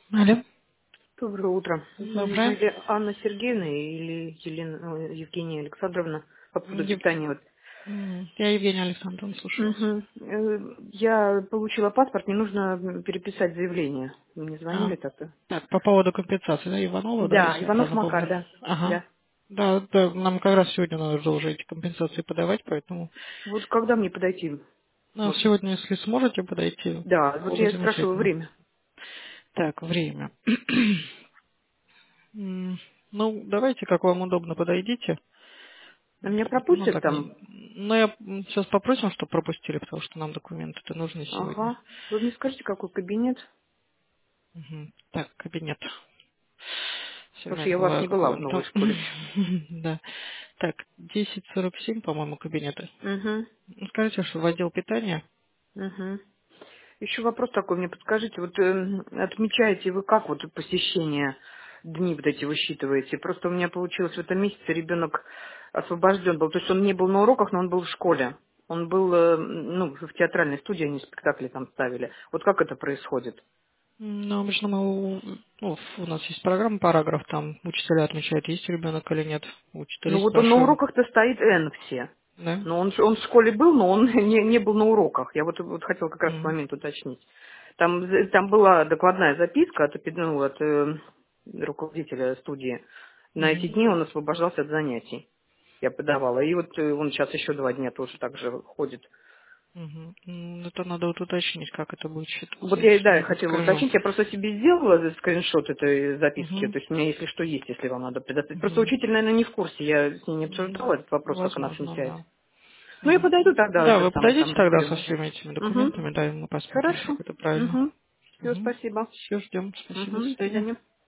Алло. Доброе утро. Не нужна Доброе. ли Анна Сергеевна или Евгения Александровна по поводу питания? Вот. Я Евгения Александровна, слушаю вас. Мгм. Я получила паспорт, мне нужно переписать заявление. Вы мне А, звонили так-то? так, по поводу компенсации, да, Иванова, да, Да, если я Иванов правильно Макар, помню. да. Ага. Да. Да, да, нам как раз сегодня надо же уже эти компенсации подавать, поэтому Вот когда мне подойти? ну, Можно. сегодня, если сможете подойти, Да, вот было бы я спрашиваю замечательно. время. Так, время. Ну, давайте, как вам удобно, подойдите. А меня Ну, пропустят так там? не... Ну, я сейчас попросим, чтобы пропустили, потому что нам документы-то нужны сегодня. Ага. Вы мне скажите, какой кабинет? Мгм. Так, кабинет. Потому Всегда что я у вас забываю, не была какой в он новой там. школе. Да. Так, 10:47, по-моему, кабинеты. Угу. Ну, скажите, что в отдел питания. Угу. Еще вопрос такой, мне подскажите, вот отмечаете вы как вот посещение, дни вот эти высчитываете? Просто у меня получилось в этом месяце ребенок освобожден был, то есть он не был на уроках, но он был в школе. Он был, ну, в театральной студии, они спектакли там ставили. Вот как это происходит? Ну, обычно мы, ну, у нас есть программа, параграф, там учителя отмечают, есть ребенок или нет. У Ну учителей вот он на спрашиваем. уроках-то стоит Н все. Да? Но он в школе был, но он не был на уроках. Я вот хотела как раз этот Мгм. момент уточнить. Там была докладная записка от руководителя студии. На эти Мгм. дни он освобождался от занятий. Я подавала. И вот он сейчас еще 2 дня тоже так же ходит. Мгм. Это надо вот уточнить, как это будет считаться, Вот я, если да, я не хотела подскажу. уточнить. Я просто себе сделала скриншот этой записки. Угу. То есть у меня, если что, есть, если вам надо предоставить. Просто Угу. учитель, наверное, не в курсе. Я с ней не обсуждала этот вопрос, как она Возможно, отмечает. да. Ну, я Мгм. подойду тогда, Да, это вы самое, подойдите там тогда со разберемся. всеми этими Угу. документами, да, и мы посмотрим, Хорошо. как это правильно. Угу. Все, Угу. спасибо. Все, ждем. Спасибо, до Угу. До свидания. свидания.